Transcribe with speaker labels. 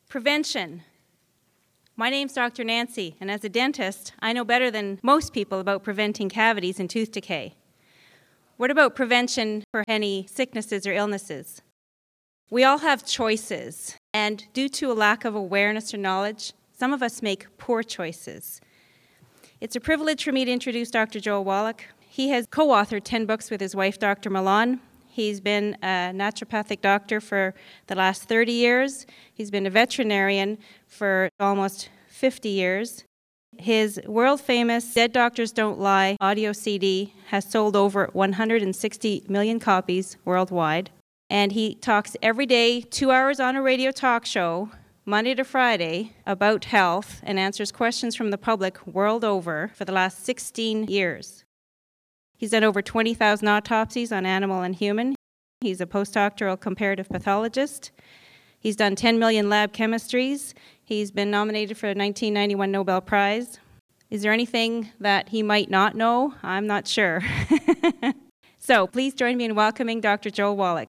Speaker 1: Prevention. My name's Dr. Nancy, and as a dentist, I know better than most people about preventing cavities and tooth decay. What about prevention for any sicknesses or illnesses? We all have choices, and due to a lack of awareness or knowledge, some of us make poor choices. It's a privilege for me to introduce Dr. Joel Wallach. He has co-authored 10 books with his wife, Dr. Milan. He's been a naturopathic doctor for the last 30 years. He's been a veterinarian for almost 50 years. His world-famous Dead Doctors Don't Lie audio CD has sold over 160 million copies worldwide. And he talks every day, 2 hours on a radio talk show, Monday to Friday, about health and answers questions from the public world over for the last 16 years. He's done over 20,000 autopsies on animal and human. He's a postdoctoral comparative pathologist. He's done 10 million lab chemistries. He's been nominated for a 1991 Nobel Prize. Is there anything that he might not know? I'm not sure. So please join me in welcoming Dr. Joel Wallach.